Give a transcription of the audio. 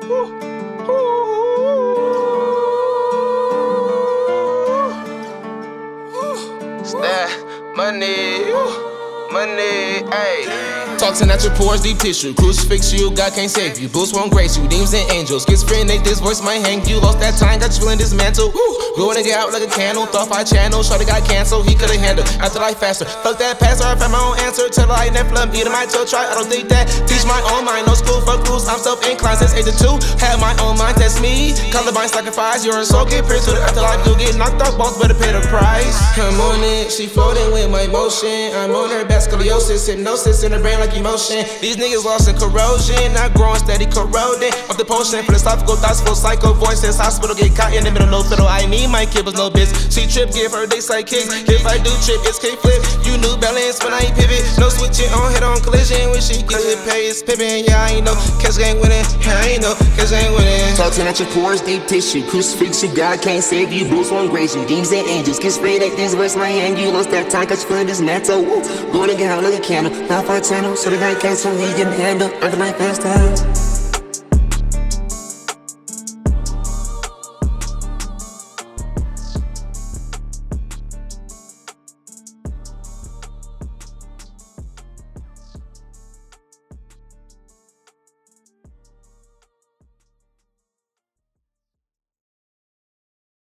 Money, ayy. Toxin at your pores, deep tissue. Crucifix you, God can't save you. Boosts won't grace you, demons and angels. Schizophrenic, this voice might hang you. Lost that time, got you feeling dismantled. Going to get out like a candle. Thought I channel, shorty got canceled. He couldn't handle after life faster. Fuck that pastor, I found my own answer. Tell I Netflix, eating my toe, try. I don't think that. Teach my own mind, no school for rules. I'm self-inclined since age of 2. Have my own mind, test me. Colorblind, sacrifice. You're a soul, get pierced with the afterlife. You'll get knocked off, boss better pay the price. I'm on it, she floating with my emotion. I'm on her back, scoliosis, hypnosis in her brain like emotion. These niggas lost in corrosion, not growing steady, corroding. Off the potion, philosophical thoughts, full psycho voices. Hospital get caught in the middle, no fiddle. I need my kid was no bitch. She trip, give her day side kicks. If I do trip, it's K-flip. You knew balance when I pivot. No switching on head on collision. When she get hit, pay is pippin'. Yeah, I ain't know, catch gang winning. I ain't know, catch gang winning. Toxin at your pores, deep tissue. Crucifix you, God can't save you. Bruce won't grace you. Demons and angels, kiss red at things verse my hand. You lost that time, got you feeling dismantled. Going to get out like a candle. Not for a channel, so the guy can't so he can handle. Under my fast time.